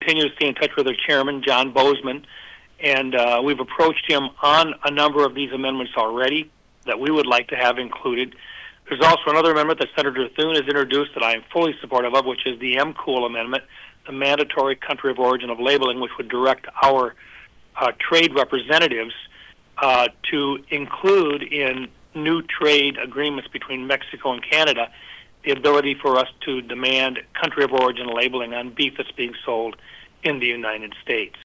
continue to stay in touch with our chairman, John Bozeman, and we've approached him on a number of these amendments already that we would like to have included. There's also another amendment that Senator Thune has introduced that I am fully supportive of, which is the MCOOL amendment, the mandatory country of origin of labeling, which would direct our trade representatives to include in new trade agreements between Mexico and Canada the ability for us to demand country of origin labeling on beef that's being sold in the United States.